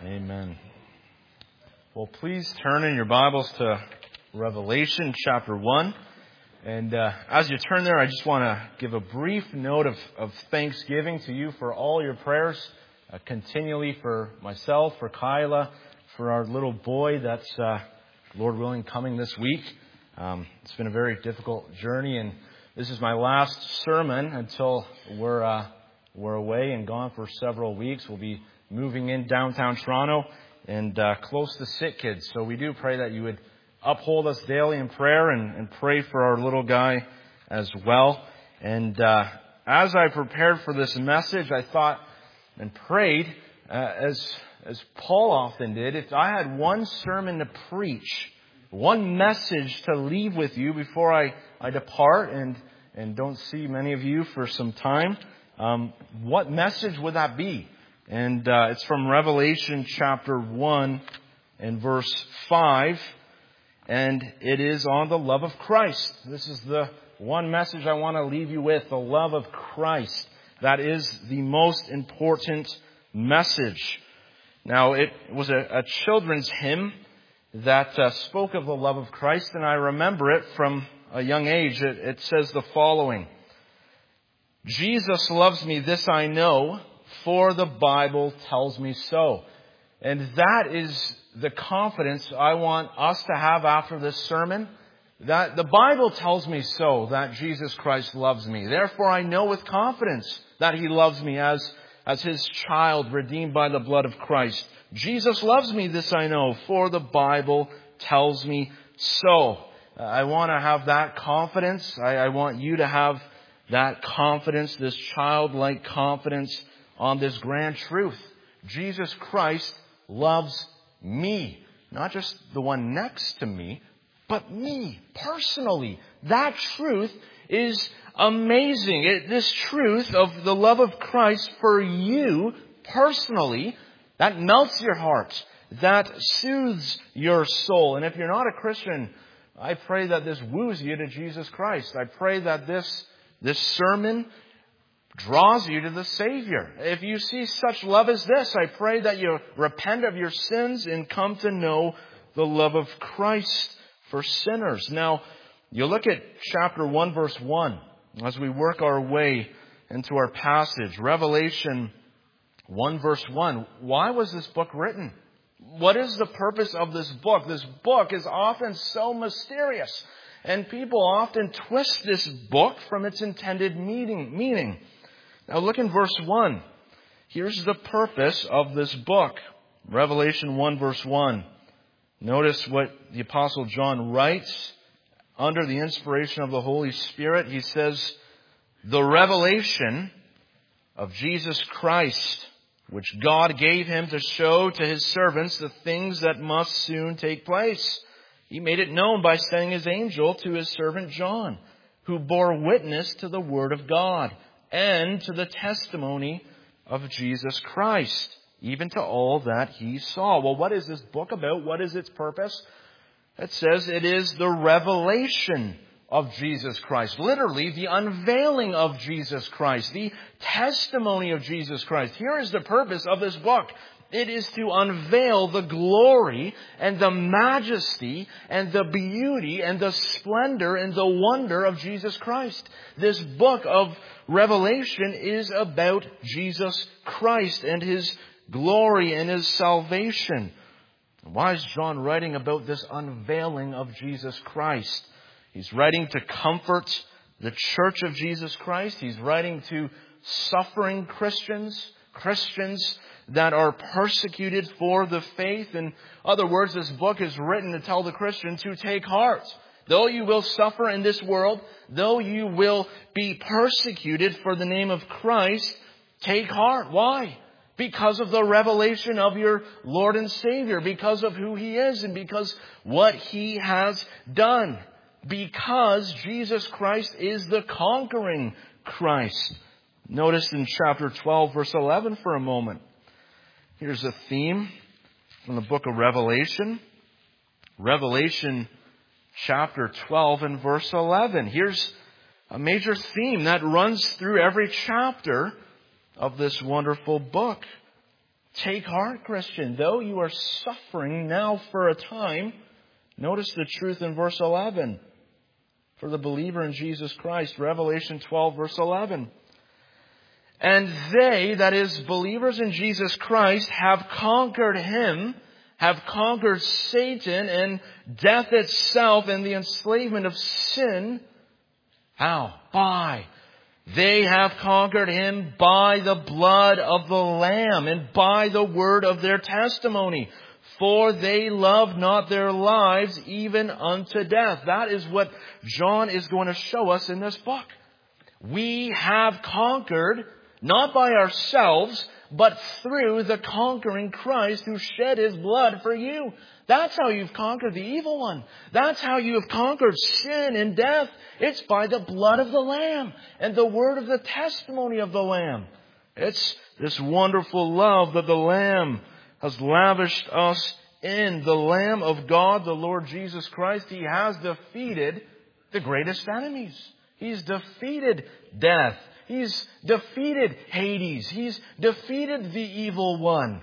Amen. Well, please turn in your Bibles to Revelation chapter 1. And as you turn there, I just want to give a brief note of thanksgiving to you for all your prayers, continually for myself, for Kyla, for our little boy that's, Lord willing, coming this week. It's been a very difficult journey, and this is my last sermon until we're away and gone for several weeks. We'll be moving in downtown Toronto and close to Sick Kids. So we do pray that you would uphold us daily in prayer and pray for our little guy as well. And as I prepared for this message, I thought and prayed, as Paul often did, if I had one sermon to preach, one message to leave with you before I depart and don't see many of you for some time, what message would that be? And it's from Revelation chapter 1 and verse 5. And it is on the love of Christ. This is the one message I want to leave you with, the love of Christ. That is the most important message. Now, it was a children's hymn that spoke of the love of Christ, and I remember it from a young age. It says the following: Jesus loves me, this I know, for the Bible tells me so. And that is the confidence I want us to have after this sermon, that the Bible tells me so, that Jesus Christ loves me. Therefore, I know with confidence that He loves me as His child, redeemed by the blood of Christ. Jesus loves me, this I know, for the Bible tells me so. I want to have that confidence. I want you to have that confidence, this childlike confidence on this grand truth. Jesus Christ loves me. Not just the one next to me, but me personally. That truth is amazing. This truth of the love of Christ for you personally, that melts your heart. That soothes your soul. And if you're not a Christian, I pray that this woos you to Jesus Christ. I pray that this sermon draws you to the Savior. If you see such love as this, I pray that you repent of your sins and come to know the love of Christ for sinners. Now, you look at chapter 1, verse 1, as we work our way into our passage. Revelation 1, verse 1. Why was this book written? What is the purpose of this book? This book is often so mysterious, and people often twist this book from its intended meaning. Now look in verse 1. Here's the purpose of this book. Revelation 1 verse 1. Notice what the Apostle John writes under the inspiration of the Holy Spirit. He says, the revelation of Jesus Christ, which God gave Him to show to His servants the things that must soon take place. He made it known by sending His angel to His servant John, who bore witness to the Word of God and to the testimony of Jesus Christ, even to all that He saw. Well, what is this book about? What is its purpose? It says it is the revelation of Jesus Christ. Literally, the unveiling of Jesus Christ. The testimony of Jesus Christ. Here is the purpose of this book. It is to unveil the glory and the majesty and the beauty and the splendor and the wonder of Jesus Christ. This book of Revelation is about Jesus Christ and His glory and His salvation. Why is John writing about this unveiling of Jesus Christ? He's writing to comfort the church of Jesus Christ. He's writing to suffering Christians that are persecuted for the faith. In other words, this book is written to tell the Christian to take heart. Though you will suffer in this world, though you will be persecuted for the name of Christ, take heart. Why? Because of the revelation of your Lord and Savior, because of who He is and because what He has done. Because Jesus Christ is the conquering Christ. Notice in chapter 12, verse 11 for a moment. Here's a theme from the book of Revelation. Revelation chapter 12 and verse 11. Here's a major theme that runs through every chapter of this wonderful book. Take heart, Christian. Though you are suffering now for a time, notice the truth in verse 11. For the believer in Jesus Christ, Revelation 12, verse 11. And they, that is, believers in Jesus Christ, have conquered Him, have conquered Satan and death itself and the enslavement of sin. How? They have conquered Him by the blood of the Lamb and by the word of their testimony. For they love not their lives even unto death. That is what John is going to show us in this book. We have conquered, not by ourselves, but through the conquering Christ who shed His blood for you. That's how you've conquered the evil one. That's how you have conquered sin and death. It's by the blood of the Lamb and the word of the testimony of the Lamb. It's this wonderful love that the Lamb has lavished us in. The Lamb of God, the Lord Jesus Christ, He has defeated the greatest enemies. He's defeated death. He's defeated Hades. He's defeated the evil one.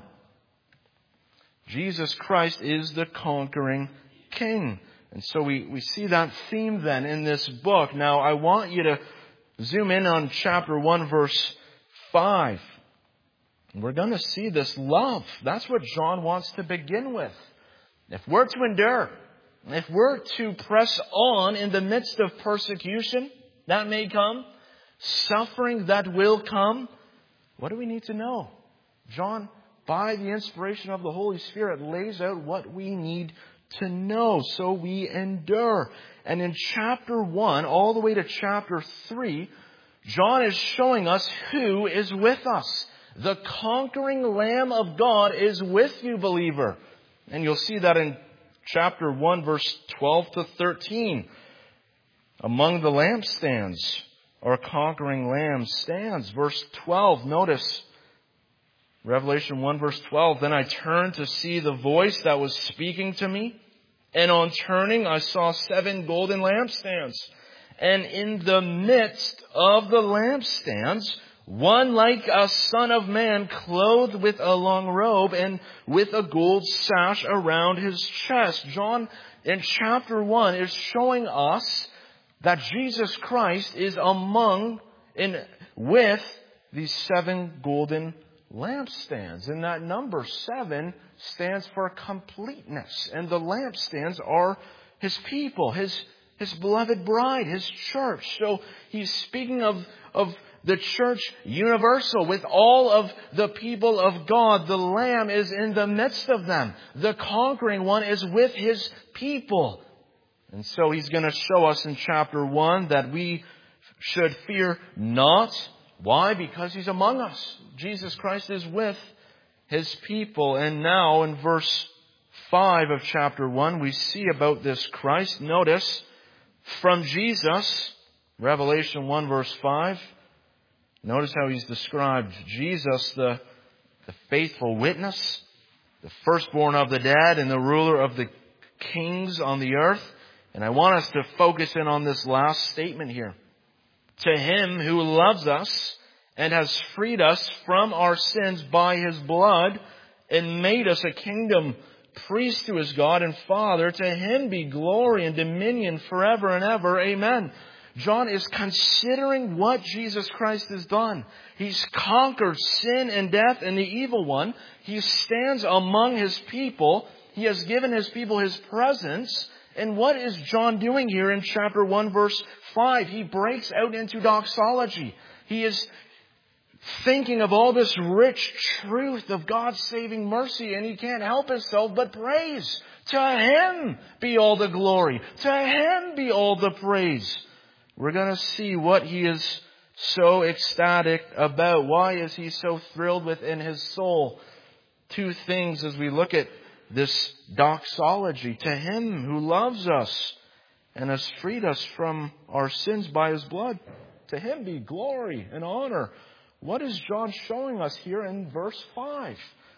Jesus Christ is the conquering King. And so we see that theme then in this book. Now I want you to zoom in on chapter 1, verse 5. We're going to see this love. That's what John wants to begin with. If we're to endure, if we're to press on in the midst of persecution that may come, suffering that will come, what do we need to know? John, by the inspiration of the Holy Spirit, lays out what we need to know so we endure. And in chapter 1 all the way to chapter 3, John is showing us who is with us. The conquering Lamb of God is with you, believer. And you'll see that in chapter 1, verse 12 to 13. Among the lampstands, our conquering Lamb stands. Verse 12, notice, Revelation 1, verse 12. Then I turned to see the voice that was speaking to me. And on turning, I saw 7 golden lampstands. And in the midst of the lampstands, one like a son of man, clothed with a long robe and with a gold sash around his chest. John, in chapter 1, is showing us that Jesus Christ is with these 7 golden lampstands. And that number 7 stands for completeness. And the lampstands are His people, His beloved bride, His church. So He's speaking of the church universal with all of the people of God. The Lamb is in the midst of them. The conquering one is with His people. And so He's going to show us in chapter 1 that we should fear not. Why? Because He's among us. Jesus Christ is with His people. And now in verse 5 of chapter 1, we see about this Christ. Notice, from Jesus, Revelation 1 verse 5, notice how He's described. Jesus, the faithful witness, the firstborn of the dead and the ruler of the kings on the earth. And I want us to focus in on this last statement here. To Him who loves us and has freed us from our sins by His blood and made us a kingdom, priest to His God and Father, to Him be glory and dominion forever and ever. Amen. John is considering what Jesus Christ has done. He's conquered sin and death and the evil one. He stands among His people. He has given His people His presence. And what is John doing here in chapter 1 verse 5? He breaks out into doxology. He is thinking of all this rich truth of God's saving mercy, and he can't help himself but praise. To Him be all the glory. To Him be all the praise. We're going to see what he is so ecstatic about. Why is he so thrilled within his soul? 2 things as we look at this doxology. To Him who loves us and has freed us from our sins by His blood, to Him be glory and honor. What is John showing us here in verse 5?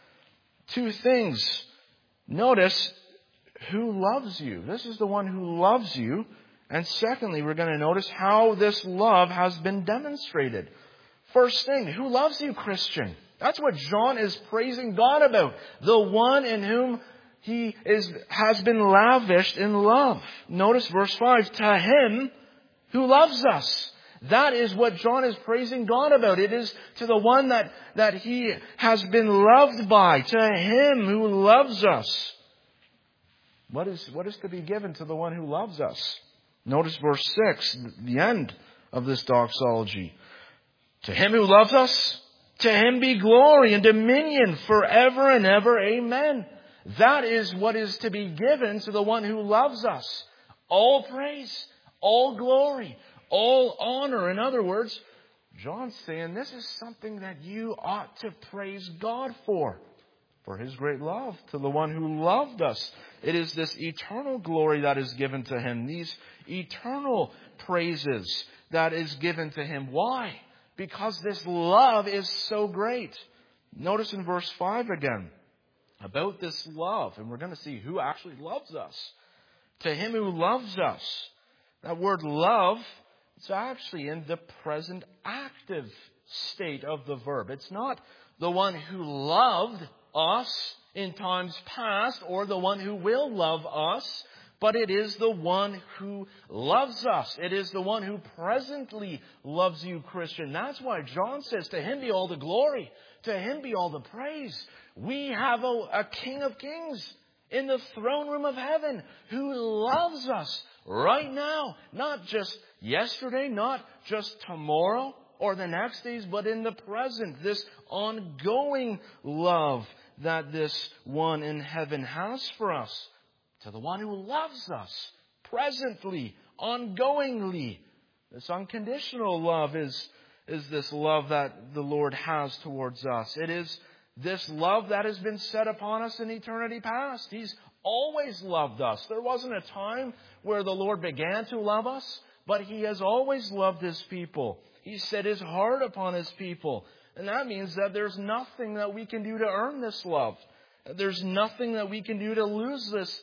2 things. Notice, who loves you. This is the one who loves you. And secondly, we're going to notice how this love has been demonstrated. First thing, who loves you, Christian? That's what John is praising God about. The one in whom has been lavished in love. Notice verse 5. To him who loves us. That is what John is praising God about. It is to the one that he has been loved by. To him who loves us. What is to be given to the one who loves us? Notice verse 6, the end of this doxology. To him who loves us, to him be glory and dominion forever and ever. Amen. That is what is to be given to the one who loves us. All praise, all glory, all honor. In other words, John's saying this is something that you ought to praise God for His great love to the one who loved us. It is this eternal glory that is given to him. These eternal praises that is given to him. Why? Because this love is so great. Notice in verse 5 again about this love. And we're going to see who actually loves us. To him who loves us. That word love, it's actually in the present active state of the verb. It's not the one who loved us in times past or the one who will love us, but it is the one who loves us. It is the one who presently loves you, Christian. That's why John says, to him be all the glory. To him be all the praise. We have a King of Kings in the throne room of heaven who loves us right now. Not just yesterday, not just tomorrow or the next days, but in the present. This ongoing love that this one in heaven has for us. To the one who loves us presently, ongoingly. This unconditional love is this love that the Lord has towards us. It is this love that has been set upon us in eternity past. He's always loved us. There wasn't a time where the Lord began to love us, but He has always loved His people. He set His heart upon His people. And that means that there's nothing that we can do to earn this love. There's nothing that we can do to lose this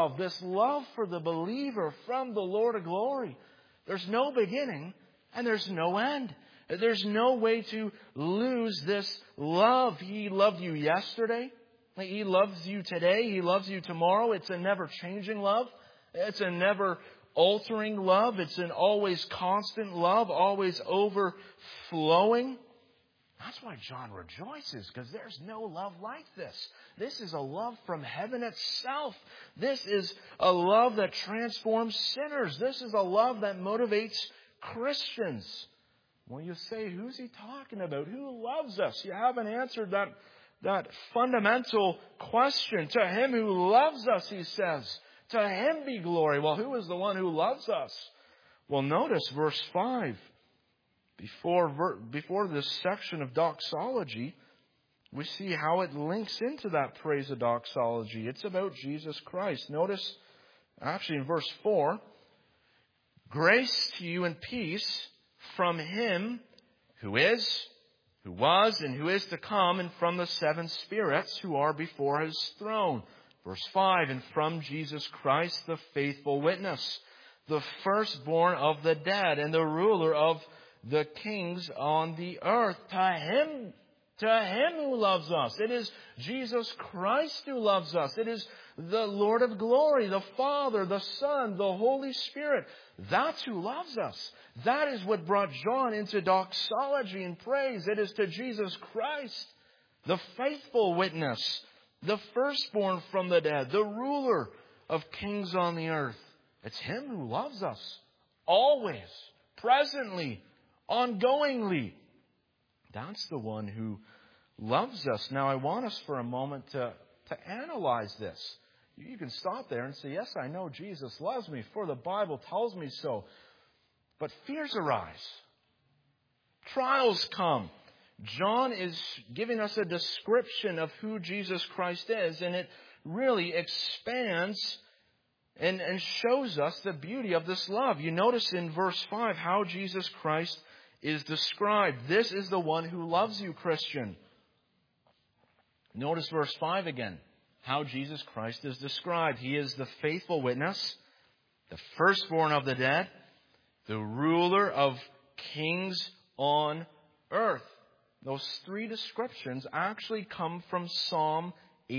love for the believer from the Lord of glory. There's no beginning and there's no end. There's no way to lose this love. He loved you yesterday. He loves you today. He loves you tomorrow. It's a never-changing love. It's a never-altering love. It's an always constant love, always overflowing. That's why John rejoices, because there's no love like this. This is a love from heaven itself. This is a love that transforms sinners. This is a love that motivates Christians. Well, you say, who's he talking about? Who loves us? You haven't answered that fundamental question. To him who loves us, he says. To him be glory. Well, who is the one who loves us? Well, notice verse 5. Before this section of doxology, we see how it links into that praise of doxology. It's about Jesus Christ. Notice, actually in verse 4, grace to you and peace from Him who is, who was, and who is to come, and from the seven spirits who are before His throne. Verse 5, and from Jesus Christ, the faithful witness, the firstborn of the dead, and the ruler of the kings on the earth. To Him who loves us. It is Jesus Christ who loves us. It is the Lord of glory, the Father, the Son, the Holy Spirit. That's who loves us. That is what brought John into doxology and praise. It is to Jesus Christ, the faithful witness, the firstborn from the dead, the ruler of kings on the earth. It's Him who loves us. Always. Presently. Ongoingly. That's the one who loves us. Now, I want us for a moment to analyze this. You can stop there and say, yes, I know Jesus loves me, for the Bible tells me so. But fears arise. Trials come. John is giving us a description of who Jesus Christ is, and it really expands and shows us the beauty of this love. You notice in verse 5 how Jesus Christ is described. This is the one who loves you, Christian. Notice verse 5 again. How Jesus Christ is described. He is the faithful witness, the firstborn of the dead, the ruler of kings on earth. those three descriptions actually come from Psalm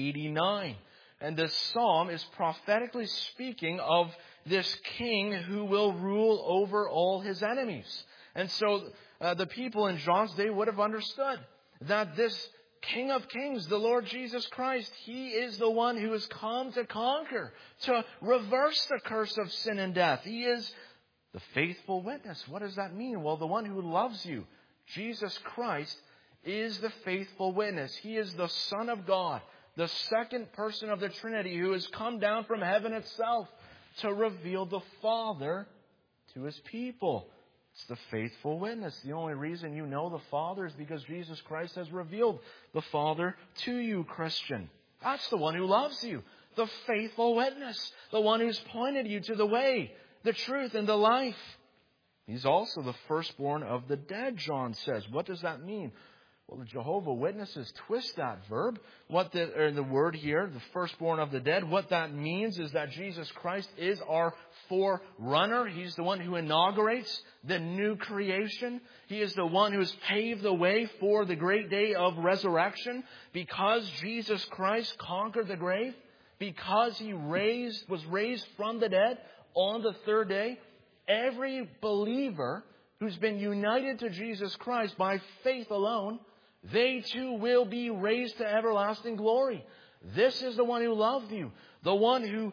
89. And this psalm is prophetically speaking of this king who will rule over all his enemies. And so the people in John's day would have understood that this King of Kings, the Lord Jesus Christ, He is the one who has come to conquer, to reverse the curse of sin and death. He is the faithful witness. What does that mean? Well, the one who loves you, Jesus Christ, is the faithful witness. He is the Son of God, the second person of the Trinity, who has come down from heaven itself to reveal the Father to His people. It's the faithful witness. The only reason you know the Father is because Jesus Christ has revealed the Father to you, Christian. That's the one who loves you. The faithful witness. The one who's pointed you to the way, the truth, and the life. He's also the firstborn of the dead, John says. What does that mean? Well, the Jehovah Witnesses twist that verb. The word here, the firstborn of the dead. What that means is that Jesus Christ is our forerunner. He's the one who inaugurates the new creation. He is the one who has paved the way for the great day of resurrection. Because Jesus Christ conquered the grave, because He was raised from the dead on the third day, every believer who's been united to Jesus Christ by faith alone, they too will be raised to everlasting glory. This is the one who loved you. The one who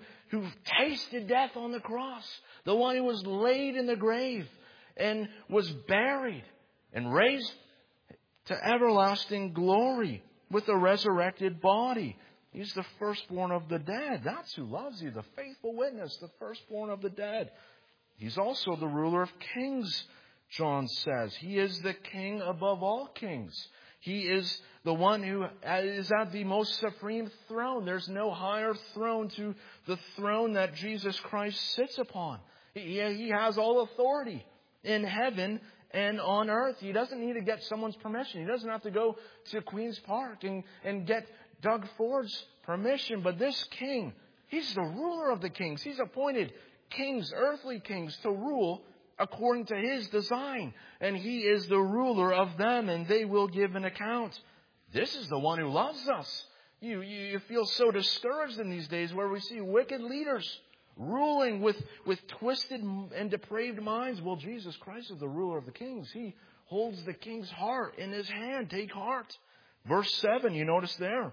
tasted death on the cross. The one who was laid in the grave and was buried and raised to everlasting glory with a resurrected body. He's the firstborn of the dead. That's who loves you. The faithful witness, the firstborn of the dead. He's also the ruler of kings, John says. He is the king above all kings. He is the one who is at the most supreme throne. There's no higher throne to the throne that Jesus Christ sits upon. He has all authority in heaven and on earth. He doesn't need to get someone's permission. He doesn't have to go to Queen's Park and get Doug Ford's permission. But this king, He's the ruler of the kings. He's appointed kings, earthly kings, to rule according to His design. And He is the ruler of them, and they will give an account. This is the one who loves us. You feel so discouraged in these days where we see wicked leaders ruling with twisted and depraved minds. Well, Jesus Christ is the ruler of the kings. He holds the king's heart in His hand. Take heart. Verse 7, you notice there.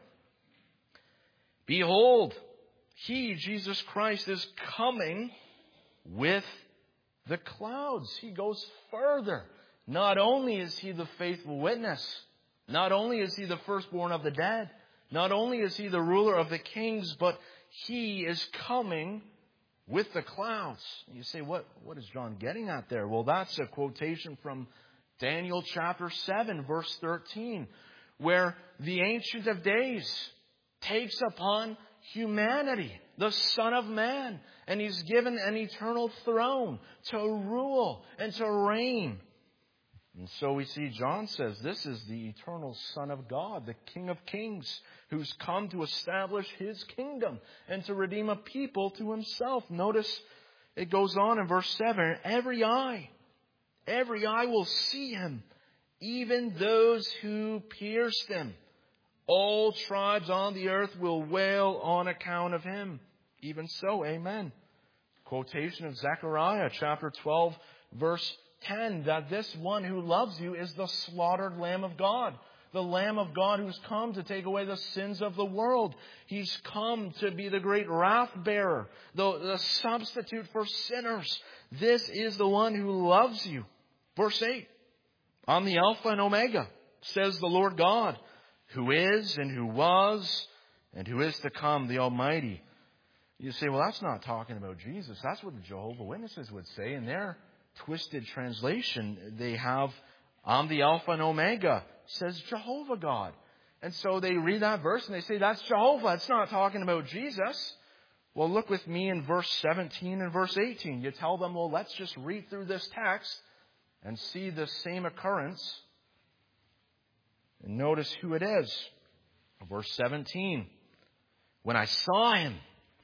Behold, He, Jesus Christ, is coming with the clouds. He goes further. Not only is He the faithful witness, not only is He the firstborn of the dead, not only is He the ruler of the kings, but He is coming with the clouds. You say, what is John getting at there? Well, that's a quotation from Daniel chapter 7, verse 13, where the Ancient of Days takes upon humanity, the Son of Man, and He's given an eternal throne to rule and to reign. And so we see John says this is the eternal Son of God, the King of Kings, who's come to establish His kingdom and to redeem a people to Himself. Notice it goes on in verse 7, every eye will see Him, even those who pierced Him. All tribes on the earth will wail on account of Him. Even so, amen. Quotation of Zechariah chapter 12, verse 10, that this one who loves you is the slaughtered Lamb of God. The Lamb of God who's come to take away the sins of the world. He's come to be the great wrath bearer, the substitute for sinners. This is the one who loves you. Verse 8, I'm the Alpha and Omega, says the Lord God, who is and who was and who is to come, the Almighty. You say, well, that's not talking about Jesus. That's what the Jehovah Witnesses would say in their twisted translation. They have, I'm the Alpha and Omega, says Jehovah God. And so they read that verse and they say, that's Jehovah. It's not talking about Jesus. Well, look with me in verse 17 and verse 18. You tell them, well, let's just read through this text and see the same occurrence. And notice who it is. Verse 17. When I saw Him,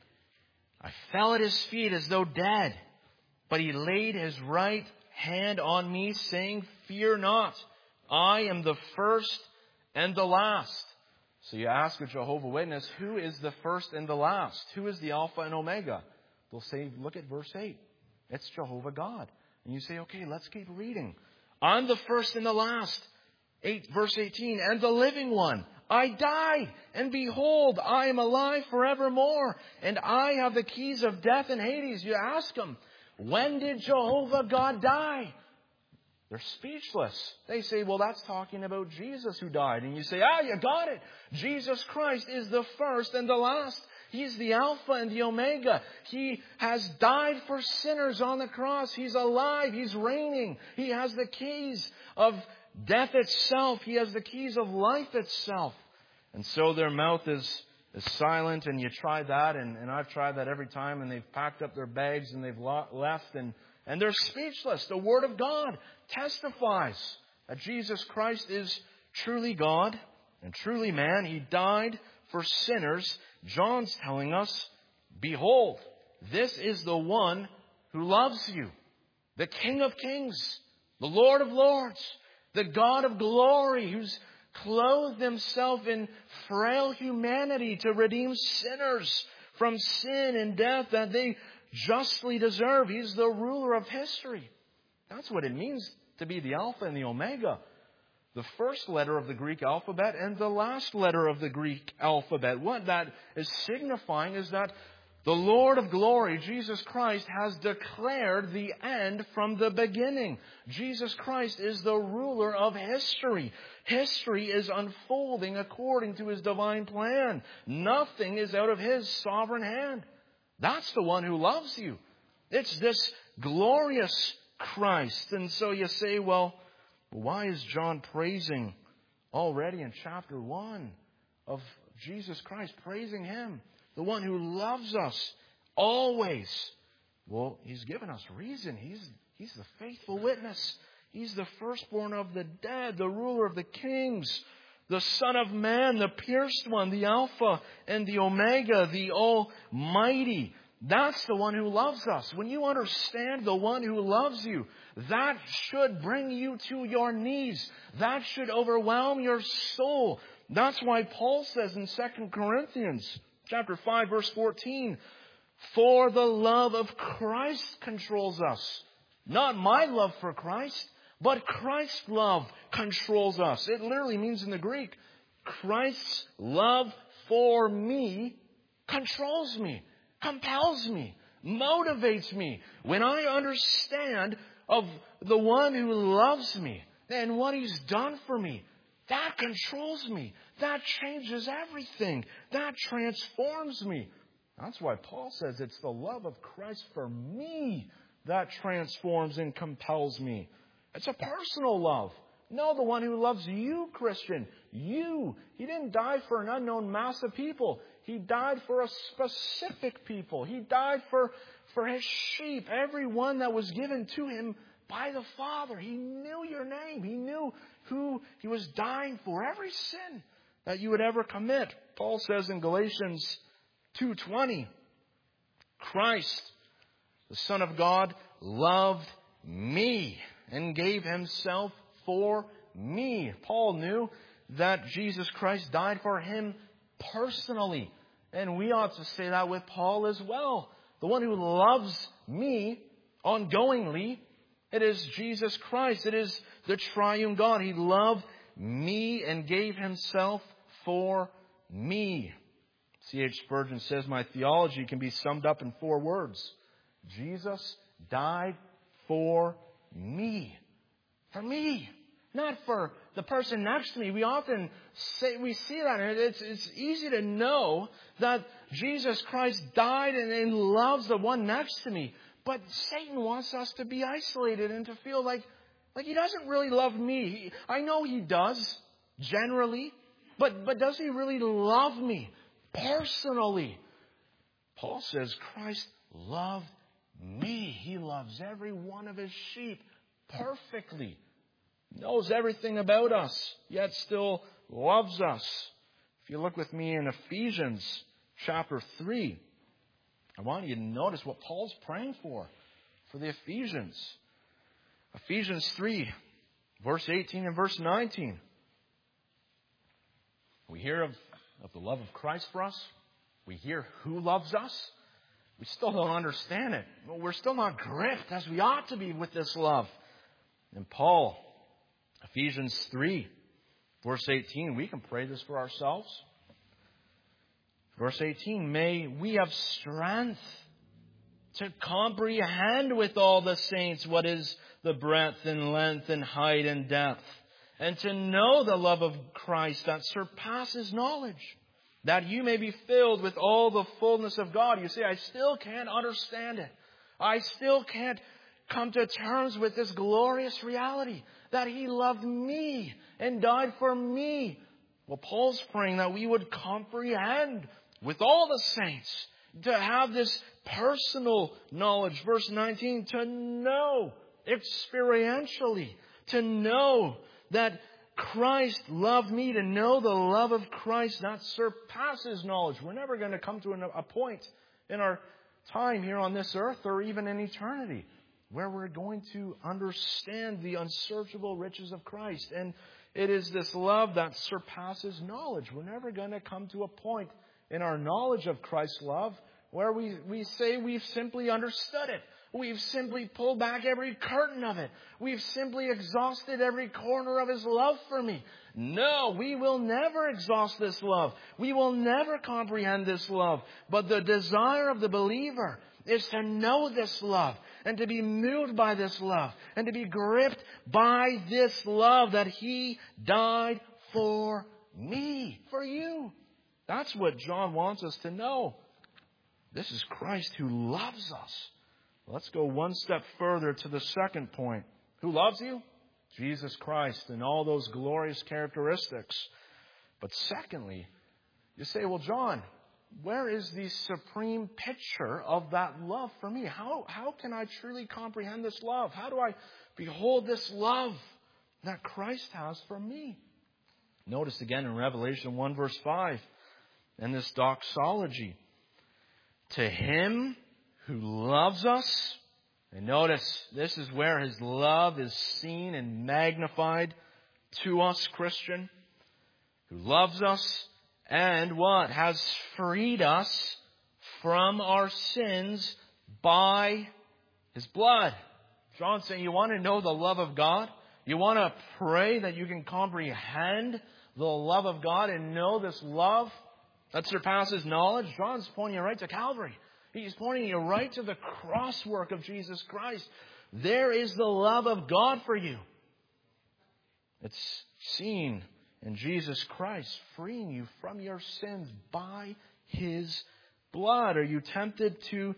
I fell at His feet as though dead. But He laid His right hand on me, saying, fear not. I am the first and the last. So you ask a Jehovah Witness, who is the first and the last? Who is the Alpha and Omega? They'll say, look at verse 8. It's Jehovah God. And you say, okay, let's keep reading. I'm the first and the last. Verse 18, and the living one. I died, and behold, I am alive forevermore, and I have the keys of death and Hades. You ask them, when did Jehovah God die? They're speechless. They say, well, that's talking about Jesus who died. And you say, you got it. Jesus Christ is the first and the last. He's the Alpha and the Omega. He has died for sinners on the cross. He's alive. He's reigning. He has the keys of death itself. He has the keys of life itself. And so their mouth is silent, and you try that, and I've tried that every time, and they've packed up their bags and they've left, and they're speechless. The Word of God testifies that Jesus Christ is truly God and truly man. He died for sinners. John's telling us, behold, this is the one who loves you, the King of Kings, the Lord of Lords, the God of glory, who's clothed himself in frail humanity to redeem sinners from sin and death that they justly deserve. He's the ruler of history. That's what it means to be the Alpha and the Omega. The first letter of the Greek alphabet and the last letter of the Greek alphabet. What that is signifying is that the Lord of glory, Jesus Christ, has declared the end from the beginning. Jesus Christ is the ruler of history. History is unfolding according to His divine plan. Nothing is out of His sovereign hand. That's the one who loves you. It's this glorious Christ. And so you say, well, why is John praising already in chapter 1 of Jesus Christ, praising Him, the one who loves us always? Well, He's given us reason. He's the faithful witness. He's the firstborn of the dead, the ruler of the kings, the Son of Man, the pierced one, the Alpha and the Omega, the Almighty. That's the one who loves us. When you understand the one who loves you, that should bring you to your knees. That should overwhelm your soul. That's why Paul says in 2 Corinthians chapter 5, verse 14, for the love of Christ controls us. Not my love for Christ, but Christ's love controls us. It literally means in the Greek, Christ's love for me controls me, compels me, motivates me. When I understand of the one who loves me and what He's done for me, that controls me. That changes everything. That transforms me. That's why Paul says it's the love of Christ for me that transforms and compels me. It's a personal love. No, the one who loves you, Christian. You. He didn't die for an unknown mass of people. He died for a specific people. He died for His sheep. Every one that was given to Him by the Father. He knew your name. He knew who He was dying for. Every sin that you would ever commit. Paul says in Galatians 2:20, Christ, the Son of God, loved me and gave Himself for me. Paul knew that Jesus Christ died for him personally. And we ought to say that with Paul as well. The one who loves me ongoingly, it is Jesus Christ. It is the triune God. He loved me and gave Himself for me. C.H. Spurgeon says, my theology can be summed up in 4 words. Jesus died for me. For me. Not for the person next to me. We often say, we see that, and it's easy to know that Jesus Christ died and loves the one next to me. But Satan wants us to be isolated and to feel like He doesn't really love me. I know He does, generally. But does He really love me personally? Paul says Christ loved me. He loves every one of His sheep perfectly. Knows everything about us, yet still loves us. If you look with me in Ephesians chapter 3, I want you to notice what Paul's praying for the Ephesians. Ephesians 3, Verse 18 and verse 19. We hear of the love of Christ for us. We hear who loves us. We still don't understand it. We're still not gripped as we ought to be with this love. And Paul, Ephesians 3, verse 18, we can pray this for ourselves. Verse 18, may we have strength to comprehend with all the saints what is the breadth and length and height and depth, and to know the love of Christ that surpasses knowledge, that you may be filled with all the fullness of God. You say, I still can't understand it. I still can't come to terms with this glorious reality that He loved me and died for me. Well, Paul's praying that we would comprehend with all the saints, to have this personal knowledge. Verse 19, to know experientially, to know that Christ loved me, to know the love of Christ that surpasses knowledge. We're never going to come to a point in our time here on this earth or even in eternity where we're going to understand the unsearchable riches of Christ. And it is this love that surpasses knowledge. We're never going to come to a point in our knowledge of Christ's love where we say we've simply understood it. We've simply pulled back every curtain of it. We've simply exhausted every corner of His love for me. No, we will never exhaust this love. We will never comprehend this love. But the desire of the believer is to know this love and to be moved by this love and to be gripped by this love that He died for me, for you. That's what John wants us to know. This is Christ who loves us. Let's go one step further to the second point. Who loves you? Jesus Christ and all those glorious characteristics. But secondly, you say, well, John, where is the supreme picture of that love for me? How can I truly comprehend this love? How do I behold this love that Christ has for me? Notice again in Revelation 1 verse 5, in this doxology, to Him who loves us, and notice this is where His love is seen and magnified to us, Christian, who loves us and what? Has freed us from our sins by His blood. John's saying, you want to know the love of God? You want to pray that you can comprehend the love of God and know this love that surpasses knowledge? John's pointing you right to Calvary. He's pointing you right to the cross work of Jesus Christ. There is the love of God for you. It's seen in Jesus Christ, freeing you from your sins by His blood. Are you tempted to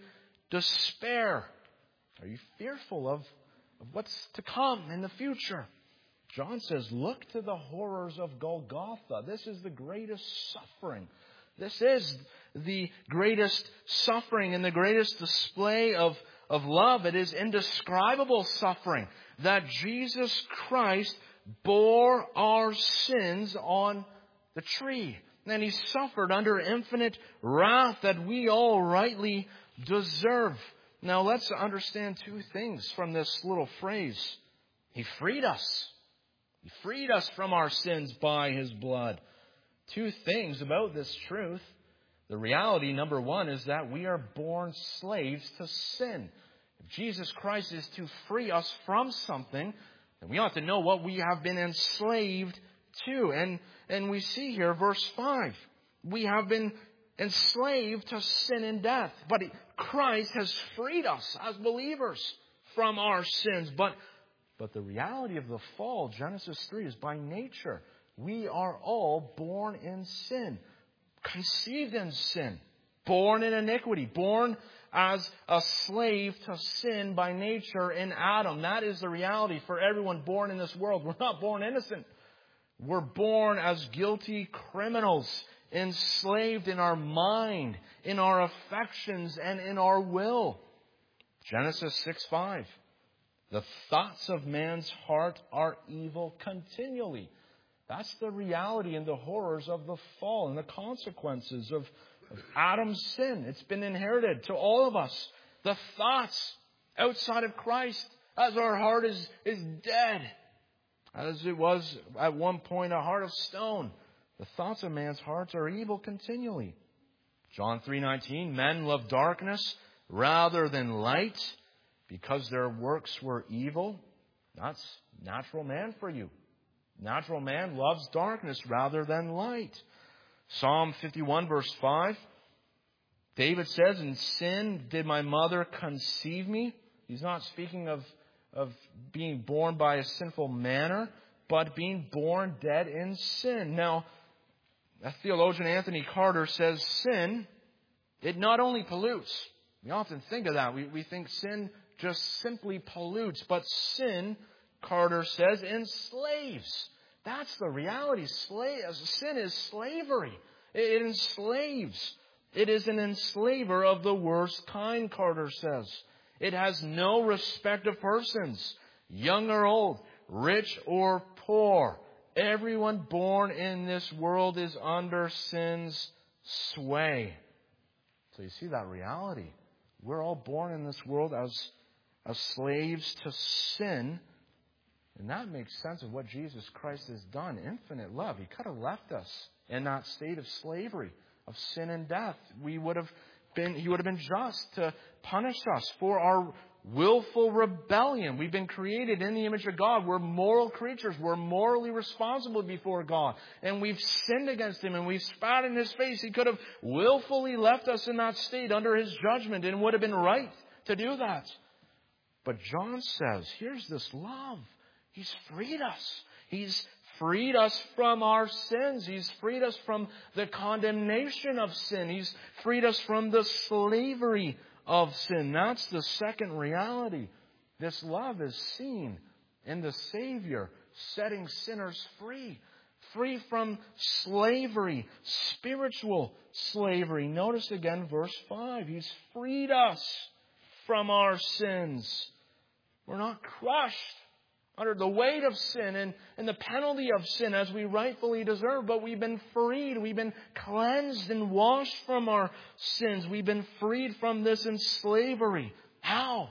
despair? Are you fearful of what's to come in the future? John says, look to the horrors of Golgotha. This is the greatest suffering. This is the greatest suffering and the greatest display of love. It is indescribable suffering that Jesus Christ bore our sins on the tree. And He suffered under infinite wrath that we all rightly deserve. Now let's understand two things from this little phrase. He freed us. He freed us from our sins by His blood. Two things about this truth. The reality, number one, is that we are born slaves to sin. If Jesus Christ is to free us from something, then we ought to know what we have been enslaved to. And we see here, verse 5, we have been enslaved to sin and death. But Christ has freed us as believers from our sins. But the reality of the fall, Genesis 3, is by nature. We are all born in sin, conceived in sin, born in iniquity, born as a slave to sin by nature in Adam. That is the reality for everyone born in this world. We're not born innocent. We're born as guilty criminals, enslaved in our mind, in our affections, and in our will. Genesis 6:5. The thoughts of man's heart are evil continually. That's the reality and the horrors of the fall and the consequences of Adam's sin. It's been inherited to all of us. The thoughts outside of Christ, as our heart is dead, as it was at one point a heart of stone. The thoughts of man's hearts are evil continually. John 3:19, men love darkness rather than light because their works were evil. That's natural man for you. Natural man loves darkness rather than light. Psalm 51 verse 5, David says, in sin did my mother conceive me. He's not speaking of being born by a sinful manner, but being born dead in sin. Now, theologian Anthony Carter says sin, it not only pollutes. We often think of that. We think sin just simply pollutes. But sin, Carter says, enslaves. That's the reality. Sin is slavery. It enslaves. It is an enslaver of the worst kind, Carter says. It has no respect of persons, young or old, rich or poor. Everyone born in this world is under sin's sway. So you see that reality. We're all born in this world as slaves to sin. And that makes sense of what Jesus Christ has done. Infinite love. He could have left us in that state of slavery, of sin and death. He would have been just to punish us for our willful rebellion. We've been created in the image of God. We're moral creatures. We're morally responsible before God. And we've sinned against Him and we've spat in His face. He could have willfully left us in that state under His judgment, and it would have been right to do that. But John says, here's this love. He's freed us. He's freed us from our sins. He's freed us from the condemnation of sin. He's freed us from the slavery of sin. That's the second reality. This love is seen in the Savior setting sinners free. Free from slavery, spiritual slavery. Notice again verse 5. He's freed us from our sins. We're not crushed under the weight of sin and the penalty of sin as we rightfully deserve. But we've been freed. We've been cleansed and washed from our sins. We've been freed from this slavery. How?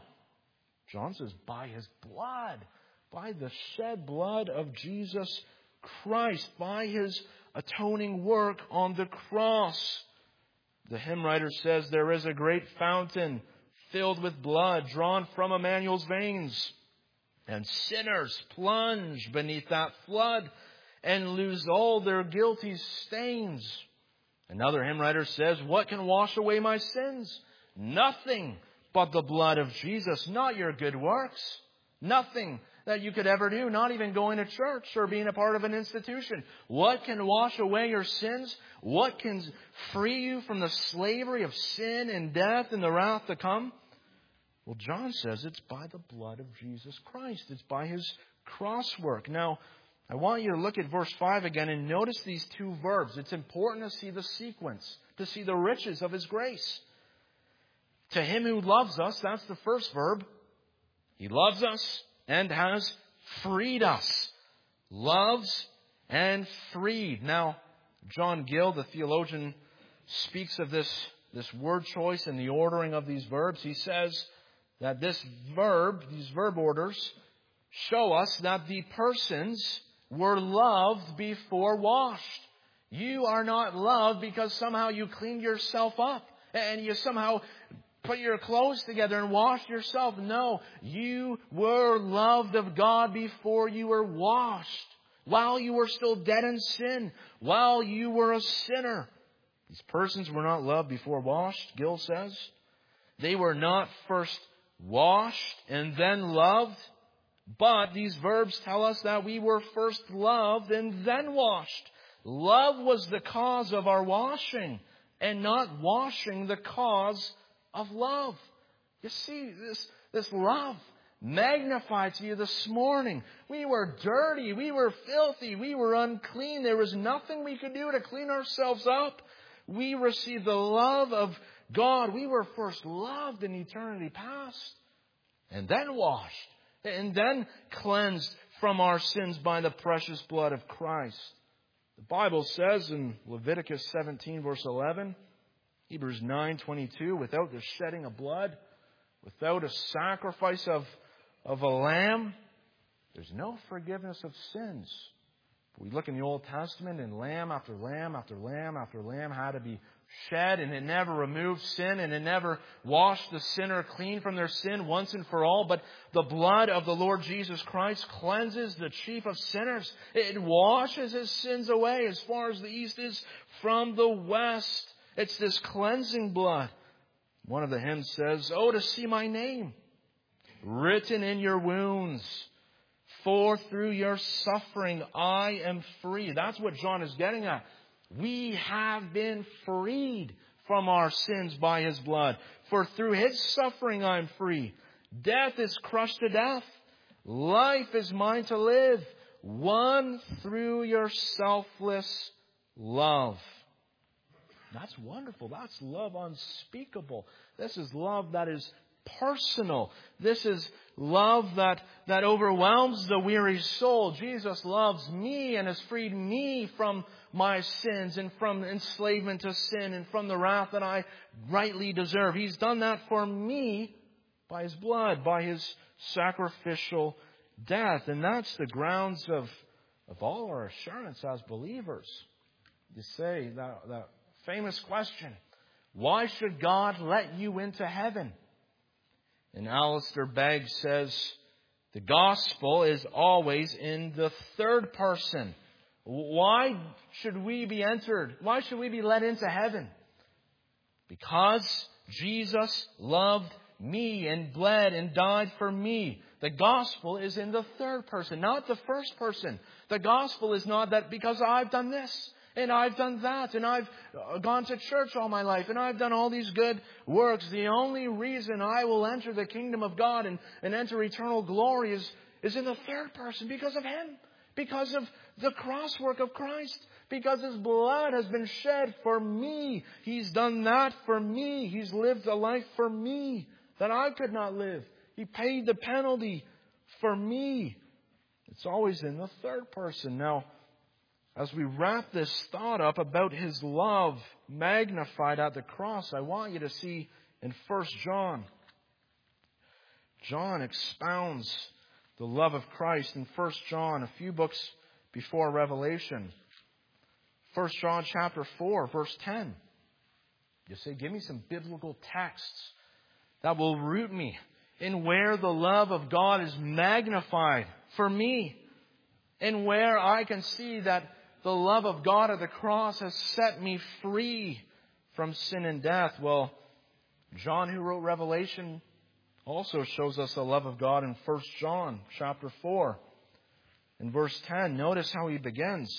John says, by His blood. By the shed blood of Jesus Christ. By His atoning work on the cross. The hymn writer says, there is a great fountain filled with blood drawn from Emmanuel's veins. And sinners plunge beneath that flood and lose all their guilty stains. Another hymn writer says, what can wash away my sins? Nothing but the blood of Jesus, not your good works. Nothing that you could ever do, not even going to church or being a part of an institution. What can wash away your sins? What can free you from the slavery of sin and death and the wrath to come? Well, John says it's by the blood of Jesus Christ. It's by His cross work. Now, I want you to look at verse 5 again and notice these two verbs. It's important to see the sequence, to see the riches of His grace. To Him who loves us, that's the first verb. He loves us and has freed us. Loves and freed. Now, John Gill, the theologian, speaks of this word choice and the ordering of these verbs. He says that these verb orders, show us that the persons were loved before washed. You are not loved because somehow you cleaned yourself up and you somehow put your clothes together and washed yourself. No, you were loved of God before you were washed. While you were still dead in sin. While you were a sinner. These persons were not loved before washed, Gill says. They were not first washed and then loved. But these verbs tell us that we were first loved and then washed. Love was the cause of our washing, and not washing the cause of love. You see, this love magnified to you this morning. We were dirty. We were filthy. We were unclean. There was nothing we could do to clean ourselves up. We received the love of God. We were first loved in eternity past, and then washed, and then cleansed from our sins by the precious blood of Christ. The Bible says in Leviticus 17 verse 11, Hebrews 9:22, without the shedding of blood, without a sacrifice of a lamb, there's no forgiveness of sins. We look in the Old Testament, and lamb after lamb after lamb after lamb had to be shed, and it never removed sin, and it never washed the sinner clean from their sin once and for all. But the blood of the Lord Jesus Christ cleanses the chief of sinners. It washes his sins away as far as the east is from the west. It's this cleansing blood. One of the hymns says, "Oh, to see my name written in your wounds, for through your suffering I am free." That's what John is getting at. We have been freed from our sins by His blood. For through His suffering I am free. Death is crushed to death. Life is mine to live. Won through your selfless love. That's wonderful. That's love unspeakable. This is love that is personal. This is love that overwhelms the weary soul. Jesus loves me and has freed me from my sins and from enslavement to sin and from the wrath that I rightly deserve. He's done that for me by His blood, by His sacrificial death. And that's the grounds of all our assurance as believers. You say that famous question, why should God let you into heaven? And Alistair Begg says, the gospel is always in the third person. Why should we be entered? Why should we be let into heaven? Because Jesus loved me and bled and died for me. The gospel is in the third person, not the first person. The gospel is not that because I've done this and I've done that, and I've gone to church all my life, and I've done all these good works. The only reason I will enter the kingdom of God and enter eternal glory is in the third person, because of Him, because of the cross work of Christ, because His blood has been shed for me. He's done that for me. He's lived a life for me that I could not live. He paid the penalty for me. It's always in the third person. Now, as we wrap this thought up about His love magnified at the cross, I want you to see in 1 John. John expounds the love of Christ in 1 John, a few books before Revelation. 1 John chapter 4, verse 10. You say, give me some biblical texts that will root me in where the love of God is magnified for me, and where I can see that the love of God at the cross has set me free from sin and death. Well, John, who wrote Revelation, also shows us the love of God in 1 John chapter 4. In verse 10, notice how he begins.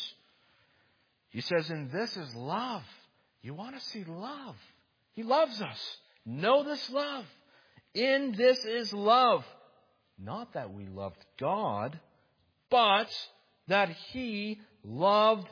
He says, and this is love. You want to see love? He loves us. Know this love. In this is love. Not that we loved God, but that He loved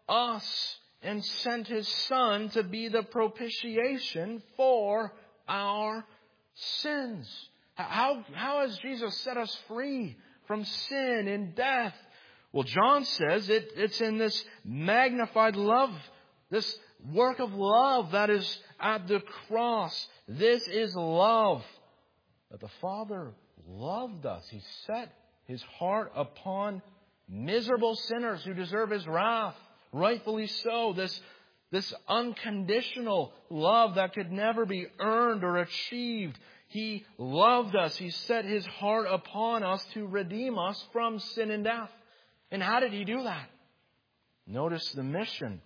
us and sent His Son to be the propitiation for our sins. How has Jesus set us free from sin and death? Well, John says it's in this magnified love, this work of love that is at the cross. This is love. That the Father loved us. He set His heart upon miserable sinners who deserve His wrath. Rightfully so. This unconditional love that could never be earned or achieved. He loved us. He set His heart upon us to redeem us from sin and death. And how did He do that? Notice the mission.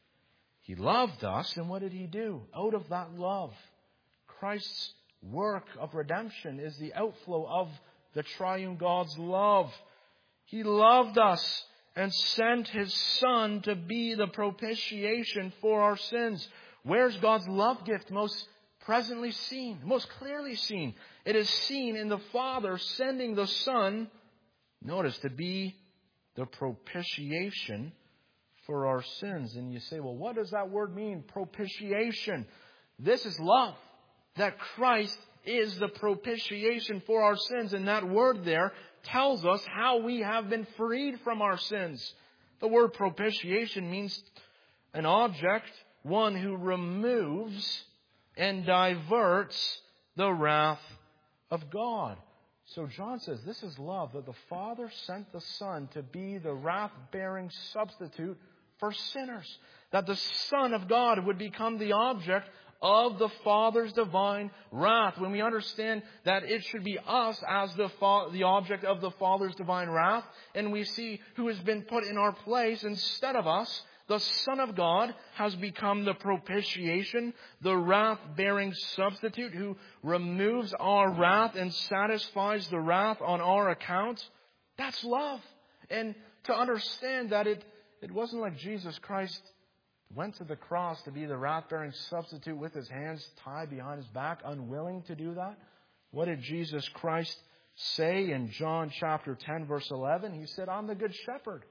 He loved us, and what did He do? Out of that love, Christ's work of redemption is the outflow of the triune God's love. He loved us and sent His Son to be the propitiation for our sins. Where's God's love gift most presently seen, most clearly seen? It is seen in the Father sending the Son, notice, to be the propitiation for our sins. And you say, well, what does that word mean? Propitiation. This is love. That Christ is the propitiation for our sins. And that word there tells us how we have been freed from our sins. The word propitiation means an object, one who removes and diverts the wrath of God. So John says this is love, that the Father sent the Son to be the wrath-bearing substitute for sinners. That the Son of God would become the object of the Father's divine wrath. When we understand that it should be us as the object of the Father's divine wrath, and we see who has been put in our place instead of us, the Son of God has become the propitiation, the wrath-bearing substitute who removes our wrath and satisfies the wrath on our account. That's love. And to understand that it wasn't like Jesus Christ went to the cross to be the wrath-bearing substitute with his hands tied behind his back, unwilling to do that. What did Jesus Christ say in John chapter 10, verse 11? He said, I'm the good shepherd.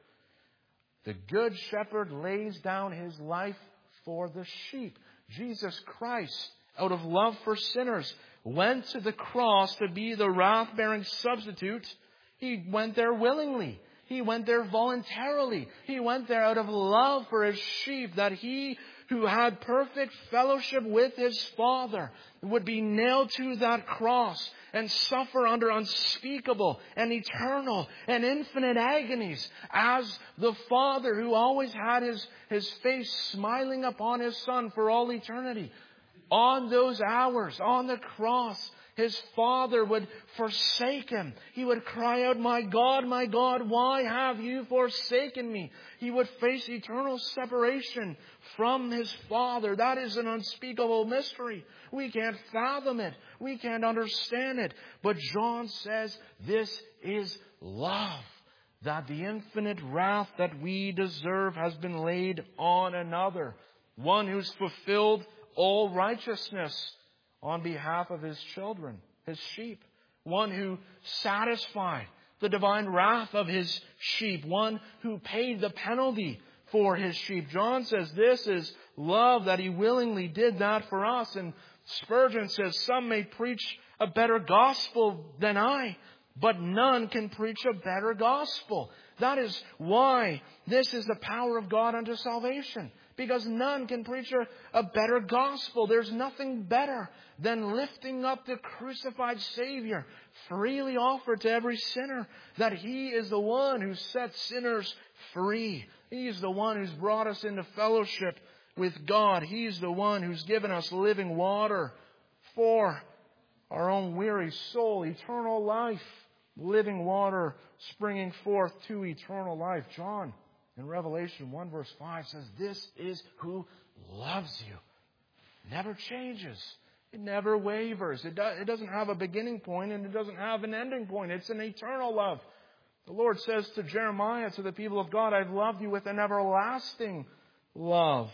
The good shepherd lays down his life for the sheep. Jesus Christ, out of love for sinners, went to the cross to be the wrath-bearing substitute. He went there willingly. He went there voluntarily. He went there out of love for his sheep, that he who had perfect fellowship with his Father would be nailed to that cross and suffer under unspeakable and eternal and infinite agonies as the Father who always had his face smiling upon his Son for all eternity. On those hours, on the cross, his Father would forsake him. He would cry out, my God, why have you forsaken me? He would face eternal separation from his Father. That is an unspeakable mystery. We can't fathom it. We can't understand it. But John says this is love. That the infinite wrath that we deserve has been laid on another. One who's fulfilled all righteousness on behalf of his children, his sheep. One who satisfied the divine wrath of his sheep. One who paid the penalty for his sheep. John says this is love, that he willingly did that for us. And Spurgeon says, some may preach a better gospel than I, but none can preach a better gospel. That is why this is the power of God unto salvation. Because none can preach a better gospel. There's nothing better than lifting up the crucified Savior, freely offered to every sinner, that He is the one who sets sinners free. He's the one who's brought us into fellowship with God. He's the one who's given us living water for our own weary soul, eternal life, living water springing forth to eternal life. John, in Revelation 1 verse 5 says, this is who loves you. Never changes. It never wavers. It doesn't have a beginning point and it doesn't have an ending point. It's an eternal love. The Lord says to Jeremiah, to the people of God, I've loved you with an everlasting love.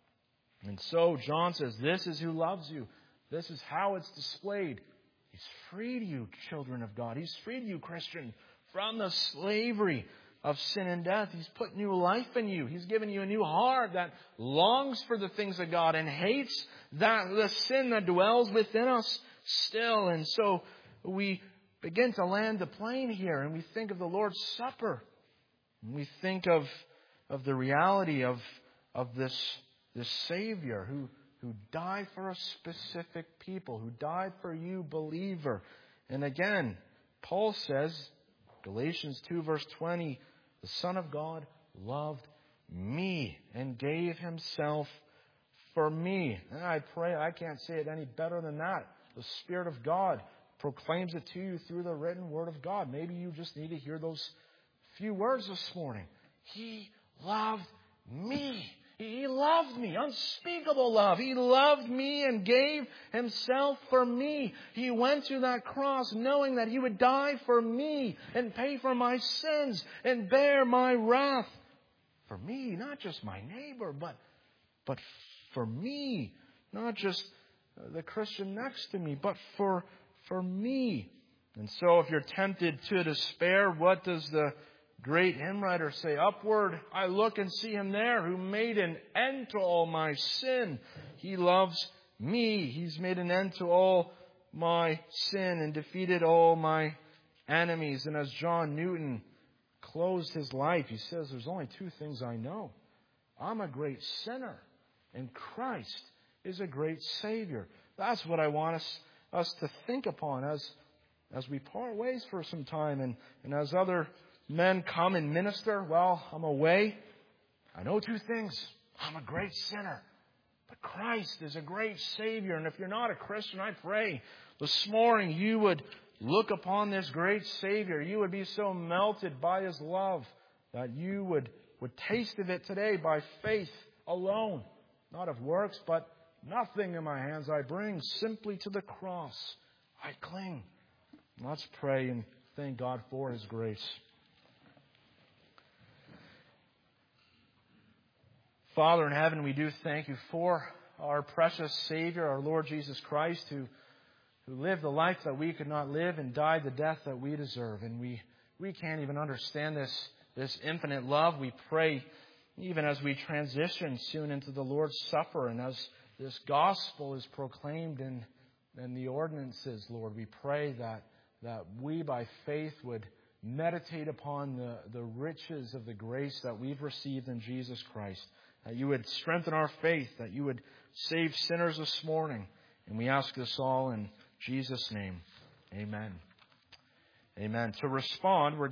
And so John says, this is who loves you. This is how it's displayed. He's freed you, children of God. He's freed you, Christian, from the slavery of sin and death. He's put new life in you. He's given you a new heart that longs for the things of God and hates the sin that dwells within us still. And so we begin to land the plane here and we think of the Lord's Supper. And we think of the reality of this Savior who died for a specific people, who died for you, believer. And again, Paul says, Galatians 2 verse 20, the Son of God loved me and gave Himself for me. And I pray, I can't say it any better than that. The Spirit of God proclaims it to you through the written Word of God. Maybe you just need to hear those few words this morning. He loved me. He loved me. Unspeakable love. He loved me and gave Himself for me. He went to that cross knowing that He would die for me and pay for my sins and bear my wrath. For me, not just my neighbor, but for me. Not just the Christian next to me, but for me. And so if you're tempted to despair, what does the great hymn writer say? Upward I look and see Him there who made an end to all my sin. He loves me. He's made an end to all my sin and defeated all my enemies. And as John Newton closed his life, he says, there's only two things I know. I'm a great sinner and Christ is a great Savior. That's what I want us to think upon as as we part ways for some time and as other men come and minister while I'm away, I know two things. I'm a great sinner, but Christ is a great Savior. And if you're not a Christian, I pray this morning you would look upon this great Savior. You would be so melted by His love that you would taste of it today by faith alone. Not of works, but nothing in my hands I bring. Simply to the cross I cling. Let's pray and thank God for His grace. Father in heaven, we do thank You for our precious Savior, our Lord Jesus Christ, who lived the life that we could not live and died the death that we deserve. And we can't even understand this infinite love. We pray, even as we transition soon into the Lord's Supper and as this gospel is proclaimed in the ordinances, Lord, we pray that we by faith would meditate upon the riches of the grace that we've received in Jesus Christ. That You would strengthen our faith, that You would save sinners this morning. And we ask this all in Jesus' name. Amen. Amen. To respond, we're